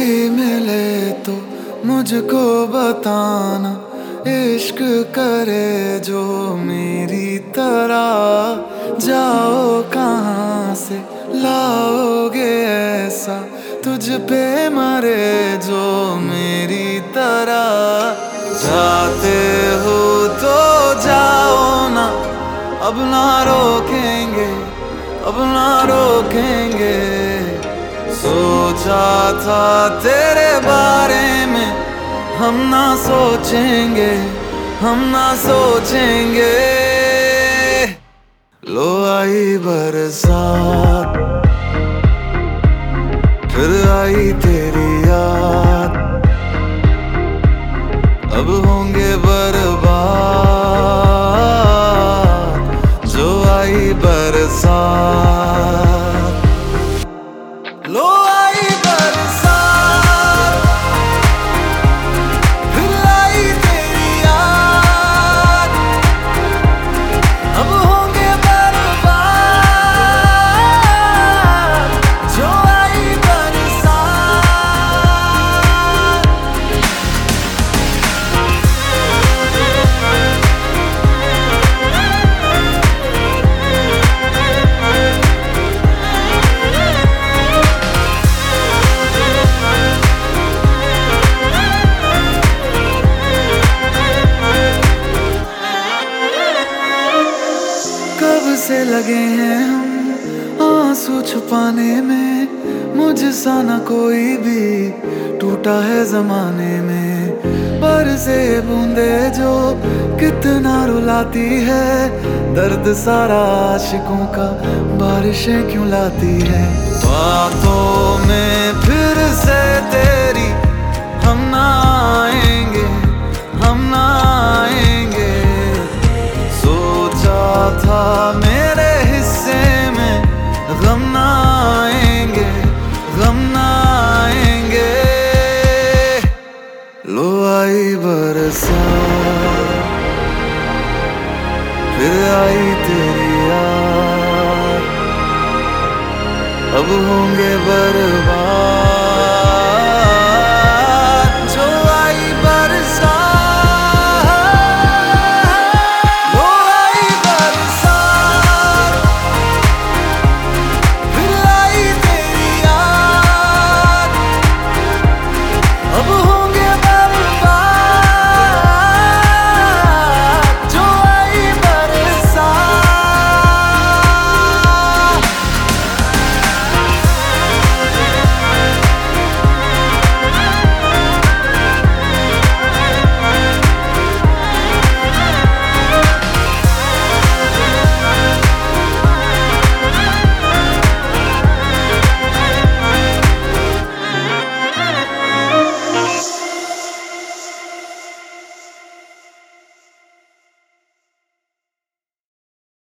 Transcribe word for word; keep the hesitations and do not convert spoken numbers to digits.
कोई मिले तो मुझको बताना, इश्क करे जो मेरी तरह। जाओ कहाँ से लाओगे ऐसा, तुझ पे मरे जो मेरी तरह। जाते हो तो जाओ ना, अब ना रोकेंगे, अब ना रोकेंगे। सोचा था तेरे बारे में, हम ना सोचेंगे, हम ना सोचेंगे। लो आई बरसात, फिर आई तेरी याद, अब होंगे बर्बाद। जो आई बरसात, लो आई बरसात, फिर आई तेरी याद, अब होंगे बर्बाद। जो आई बरसात। कब से लगे हैं हम आंसू छुपाने में, मुझसा न कोई भी टूटा है जमाने में। पर से बूंदे जो कितना रुलाती है, दर्द सारा आशिकों का बारिशें क्यों लाती है। बातों में फिर से तेरी हम ना आएंगे, हम ना आएंगे। सोचा था मेरे हिस्से में गम ना आएंगे, गम ना आएंगे। लो आई बरसात, फिर आई तेरी याद, अब होंगे बर्बाद।